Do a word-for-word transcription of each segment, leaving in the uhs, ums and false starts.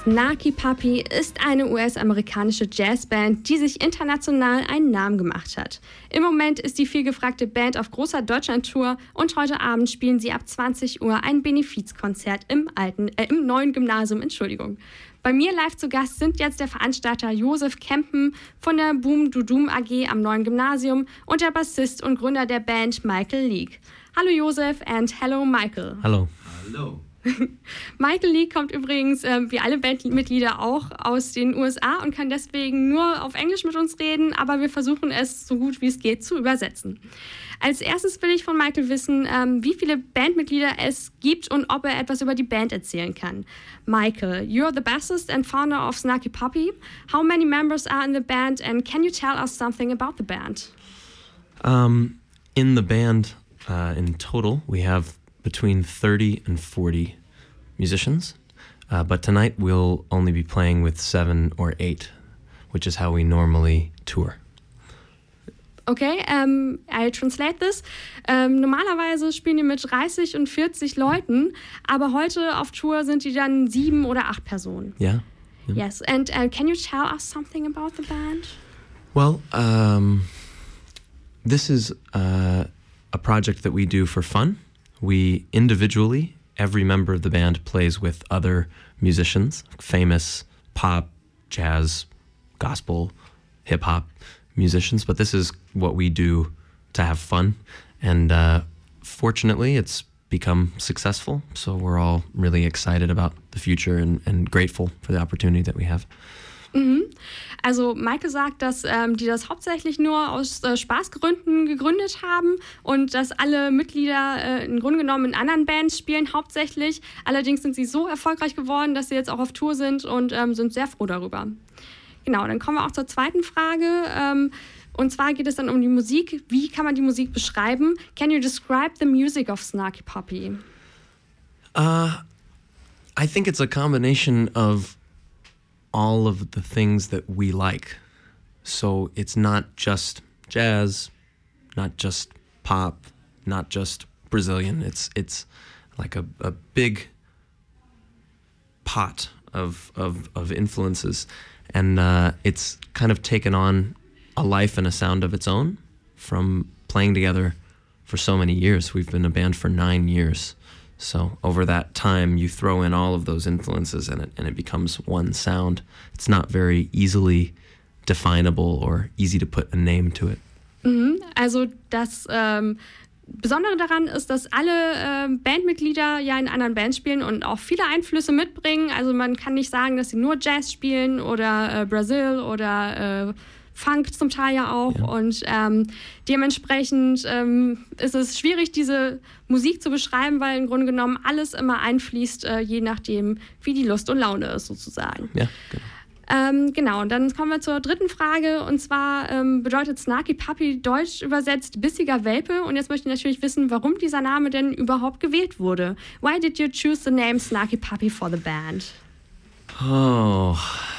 Snarky Puppy ist eine U S-amerikanische Jazzband, die sich international einen Namen gemacht hat. Im Moment ist die vielgefragte Band auf großer Deutschlandtour und heute Abend spielen sie ab zwanzig Uhr ein Benefizkonzert im alten, äh, im neuen Gymnasium. Entschuldigung. Bei mir live zu Gast sind jetzt der Veranstalter Josef Kempen von der Boom Dudum A G am neuen Gymnasium und der Bassist und Gründer der Band Michael Leek. Hallo Josef and hello Michael. Hallo. Hallo. Michael Leek kommt übrigens, äh, wie alle Bandmitglieder auch, aus den U S A und kann deswegen nur auf Englisch mit uns reden, aber wir versuchen es so gut wie es geht zu übersetzen. Als erstes will ich von Michael wissen, ähm, wie viele Bandmitglieder es gibt und ob er etwas über die Band erzählen kann. Michael, you're the bassist and founder of Snarky Puppy. How many members are in the band and can you tell us something about the band? Um, in the band, uh, in total, we have between thirty and forty musicians, uh, but tonight we'll only be playing with seven or eight, which is how we normally tour. Okay, um, I translate this. Um, normalerweise spielen die mit dreißig und vierzig Leuten, aber heute auf Tour sind die dann sieben oder acht Personen. Yeah. yeah. Yes, and uh, can you tell us something about the band? Well, um, this is uh, a project that we do for fun. We individually, every member of the band plays with other musicians, famous pop, jazz, gospel, hip-hop musicians, but this is what we do to have fun, and uh, fortunately it's become successful, so we're all really excited about the future and, and grateful for the opportunity that we have. Mhm. Also Michael sagt, dass ähm, die das hauptsächlich nur aus äh, Spaßgründen gegründet haben und dass alle Mitglieder äh, im Grunde genommen in anderen Bands spielen hauptsächlich. Allerdings sind sie so erfolgreich geworden, dass sie jetzt auch auf Tour sind und ähm, sind sehr froh darüber. Genau, dann kommen wir auch zur zweiten Frage. Ähm, und zwar geht es dann um die Musik. Wie kann man die Musik beschreiben? Can you describe the music of Snarky Puppy? Uh, I think it's a combination of all of the things that we like. So it's not just jazz, not just pop, not just Brazilian. It's it's like a, a big pot of of, of influences, and uh, it's kind of taken on a life and a sound of its own from playing together for so many years. We've been a band for nine years. So over that time, you throw in all of those influences and it, and it becomes one sound. It's not very easily definable or easy to put a name to it. Mhm, also das ähm, Besondere daran ist, dass alle äh, Bandmitglieder ja in anderen Bands spielen und auch viele Einflüsse mitbringen. Also man kann nicht sagen, dass sie nur Jazz spielen oder äh, Brazil oder äh, Funk zum Teil ja auch. Ja. Und ähm, dementsprechend ähm, ist es schwierig, diese Musik zu beschreiben, weil im Grunde genommen alles immer einfließt, äh, je nachdem, wie die Lust und Laune ist sozusagen. Ja, genau. Ähm, genau, und dann kommen wir zur dritten Frage. Und zwar ähm, bedeutet Snarky Puppy deutsch übersetzt bissiger Welpe. Und jetzt möchte ich natürlich wissen, warum dieser Name denn überhaupt gewählt wurde. Why did you choose the name Snarky Puppy for the band? Oh.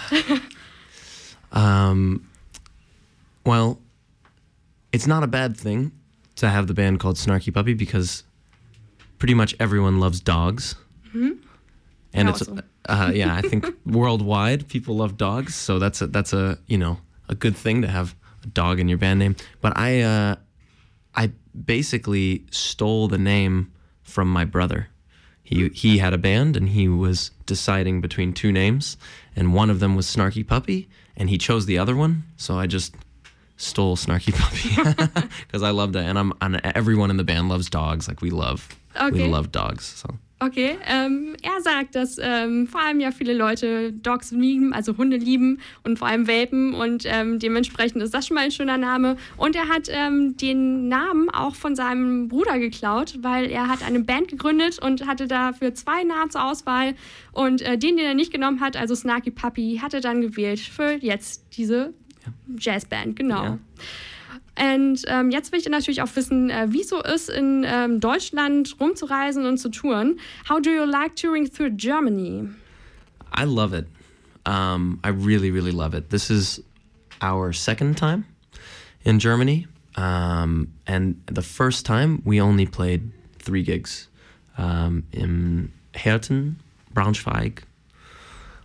um... Well, it's not a bad thing to have the band called Snarky Puppy because pretty much everyone loves dogs. Mm-hmm. And it's uh, yeah, I think worldwide people love dogs, so that's a, that's a, you know, a good thing to have a dog in your band name. But I uh, I basically stole the name from my brother. He he had a band and he was deciding between two names, and one of them was Snarky Puppy, and he chose the other one, so I just stole Snarky Puppy because I loved it, and I'm and everyone in the band loves dogs. Like we love, okay. we love dogs. So. Okay, ähm, er sagt, dass ähm, vor allem ja viele Leute Dogs lieben, also Hunde lieben und vor allem Welpen und ähm, dementsprechend ist das schon mal ein schöner Name. Und er hat ähm, den Namen auch von seinem Bruder geklaut, weil er hat eine Band gegründet und hatte dafür zwei Namen zur Auswahl und äh, den, den er nicht genommen hat, also Snarky Puppy, hat er dann gewählt für jetzt diese Jazzband, genau. Ja. Und ähm, jetzt will ich natürlich auch wissen, äh, wie so ist, in ähm, Deutschland rumzureisen und zu touren. How do you like touring through Germany? I love it. Um, I really, really love it. This is our second time in Germany. Um, and the first time we only played three gigs um, in Herten, Braunschweig,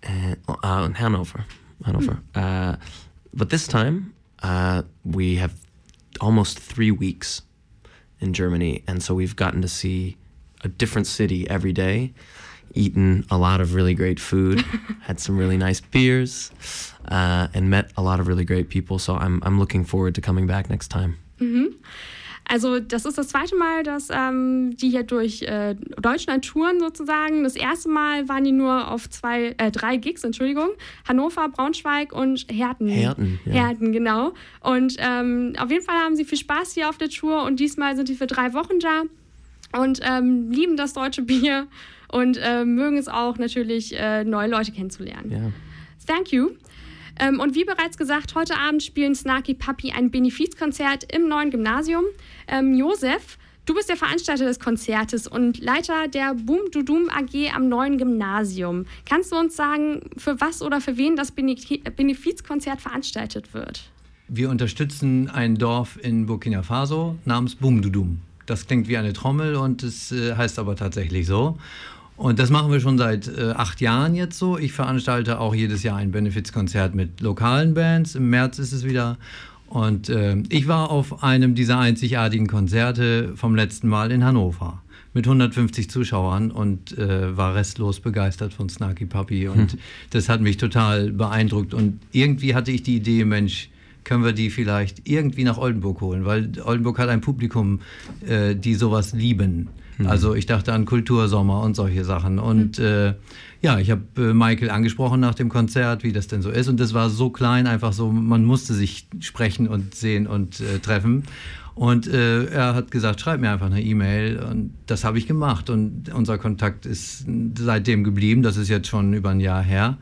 and, uh, Hanover. Hanover. Mm. Uh, but this time, uh, we have almost three weeks in Germany, and so we've gotten to see a different city every day, eaten a lot of really great food, had some really nice beers, uh, and met a lot of really great people. So I'm I'm looking forward to coming back next time. Mhm. Also das ist das zweite Mal, dass ähm, die hier durch äh, Deutschland touren sozusagen. Das erste Mal waren die nur auf zwei, äh, drei Gigs, Entschuldigung. Hannover, Braunschweig und Herten. Herten, ja. Herten, genau. Und ähm, auf jeden Fall haben sie viel Spaß hier auf der Tour und diesmal sind die für drei Wochen da und ähm, lieben das deutsche Bier und äh, mögen es auch natürlich, äh, neue Leute kennenzulernen. Ja. Thank you. Ähm, und wie bereits gesagt, heute Abend spielen Snarky Puppy ein Benefizkonzert im neuen Gymnasium. Ähm, Josef, du bist der Veranstalter des Konzertes und Leiter der Boom Du Doom A G am neuen Gymnasium. Kannst du uns sagen, für was oder für wen das Benefizkonzert veranstaltet wird? Wir unterstützen ein Dorf in Burkina Faso namens Boom Du Doom. Das klingt wie eine Trommel und es äh, heißt aber tatsächlich so. Und das machen wir schon seit äh, acht Jahren jetzt so. Ich veranstalte auch jedes Jahr ein Benefizkonzert mit lokalen Bands. Im März ist es wieder. Und äh, ich war auf einem dieser einzigartigen Konzerte vom letzten Mal in Hannover mit hundertfünfzig Zuschauern und äh, war restlos begeistert von Snarky Puppy. Und hm. das hat mich total beeindruckt. Und irgendwie hatte ich die Idee, Mensch, können wir die vielleicht irgendwie nach Oldenburg holen? Weil Oldenburg hat ein Publikum, äh, die sowas lieben. Also ich dachte an Kultursommer und solche Sachen. Und äh, ja, ich habe äh, Michael angesprochen nach dem Konzert, wie das denn so ist. Und das war so klein, einfach so, man musste sich sprechen und sehen und äh, treffen. Und äh, er hat gesagt, schreib mir einfach eine E-Mail. Und das habe ich gemacht. Und unser Kontakt ist seitdem geblieben. Das ist jetzt schon über ein Jahr her.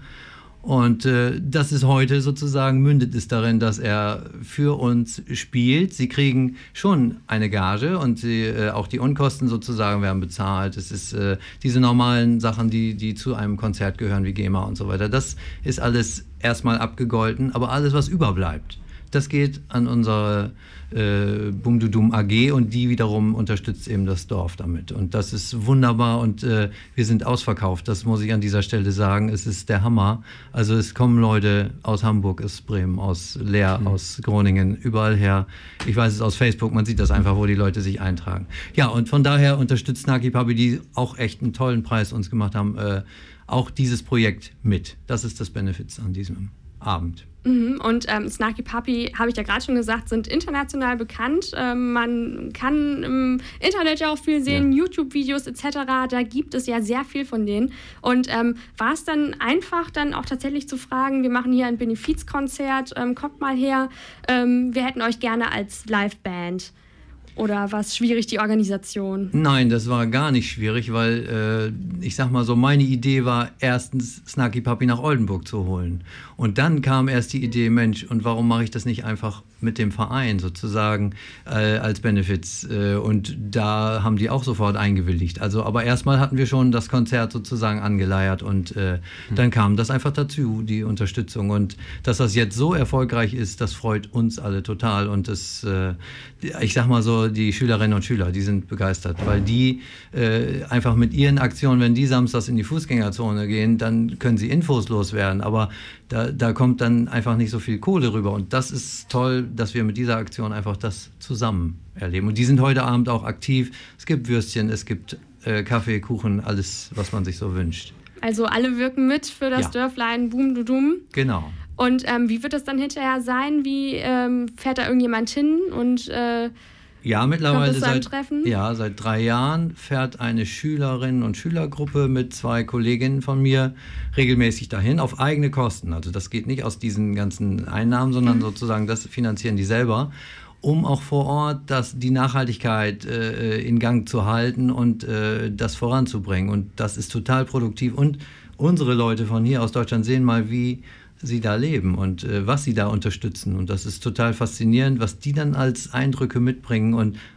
Und äh, das ist heute sozusagen, mündet es darin, dass er für uns spielt. Sie kriegen schon eine Gage und sie, äh, auch die Unkosten sozusagen werden bezahlt. Es ist äh, diese normalen Sachen, die, die zu einem Konzert gehören, wie GEMA und so weiter. Das ist alles erstmal abgegolten, aber alles, was überbleibt, das geht an unsere äh, Boom Du Doom A G und die wiederum unterstützt eben das Dorf damit. Und das ist wunderbar und äh, wir sind ausverkauft, das muss ich an dieser Stelle sagen. Es ist der Hammer. Also es kommen Leute aus Hamburg, aus Bremen, aus Leer, mhm. aus Groningen, überall her. Ich weiß es aus Facebook, man sieht das einfach, wo die Leute sich eintragen. Ja, und von daher unterstützt Snarky Puppy, die auch echt einen tollen Preis uns gemacht haben, äh, auch dieses Projekt mit. Das ist das Benefits an diesem Abend. Mhm. Und ähm, Snarky Puppy, habe ich ja gerade schon gesagt, sind international bekannt. Ähm, man kann im Internet ja auch viel sehen, ja. YouTube-Videos et cetera. Da gibt es ja sehr viel von denen. Und ähm, war es dann einfach, dann auch tatsächlich zu fragen, wir machen hier ein Benefizkonzert, ähm, kommt mal her, ähm, wir hätten euch gerne als Liveband. Oder war es schwierig, die Organisation? Nein, das war gar nicht schwierig, weil äh, ich sag mal so, meine Idee war erstens Snarky Puppy nach Oldenburg zu holen. Und dann kam erst die Idee, Mensch, und warum mache ich das nicht einfach mit dem Verein sozusagen äh, als Benefits? Äh, und da haben die auch sofort eingewilligt. Also, aber erstmal hatten wir schon das Konzert sozusagen angeleiert und äh, mhm. dann kam das einfach dazu, die Unterstützung. Und dass das jetzt so erfolgreich ist, das freut uns alle total. Und das, äh, ich sag mal so, die Schülerinnen und Schüler, die sind begeistert, weil die äh, einfach mit ihren Aktionen, wenn die samstags in die Fußgängerzone gehen, dann können sie Infos loswerden, aber da, da kommt dann einfach nicht so viel Kohle rüber und das ist toll, dass wir mit dieser Aktion einfach das zusammen erleben und die sind heute Abend auch aktiv, es gibt Würstchen, es gibt äh, Kaffee, Kuchen, alles, was man sich so wünscht. Also alle wirken mit für das ja. Dörflein Boom Du Doom. Genau. Und ähm, wie wird das dann hinterher sein? Wie ähm, fährt da irgendjemand hin und äh, Ja, mittlerweile seit, ja, seit drei Jahren fährt eine Schülerinnen- und Schülergruppe mit zwei Kolleginnen von mir regelmäßig dahin, auf eigene Kosten. Also das geht nicht aus diesen ganzen Einnahmen, sondern mhm. sozusagen das finanzieren die selber, um auch vor Ort das, die Nachhaltigkeit äh, in Gang zu halten und äh, das voranzubringen. Und das ist total produktiv. Und unsere Leute von hier aus Deutschland sehen mal, wie sie da leben und äh, was sie da unterstützen. Und das ist total faszinierend, was die dann als Eindrücke mitbringen. Und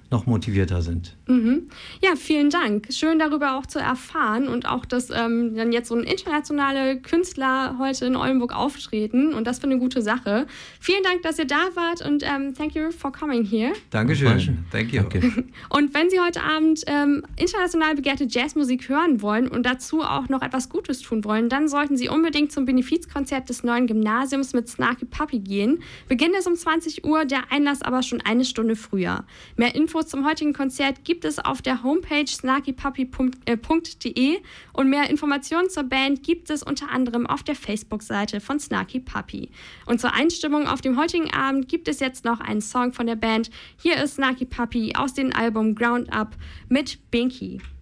noch motivierter sind. Mhm. Ja, vielen Dank. Schön darüber auch zu erfahren und auch, dass ähm, dann jetzt so ein internationale Künstler heute in Oldenburg auftreten und das für eine gute Sache. Vielen Dank, dass ihr da wart und ähm, thank you for coming here. Dankeschön. Thank you. Danke. Und wenn Sie heute Abend ähm, international begehrte Jazzmusik hören wollen und dazu auch noch etwas Gutes tun wollen, dann sollten Sie unbedingt zum Benefizkonzert des neuen Gymnasiums mit Snarky Puppy gehen. Beginn ist um zwanzig Uhr, der Einlass aber schon eine Stunde früher. Mehr Infos zum heutigen Konzert gibt es auf der Homepage snarky puppy punkt de und mehr Informationen zur Band gibt es unter anderem auf der Facebook-Seite von Snarky Puppy. Und zur Einstimmung auf dem heutigen Abend gibt es jetzt noch einen Song von der Band. Hier ist Snarky Puppy aus dem Album Ground Up mit Binky.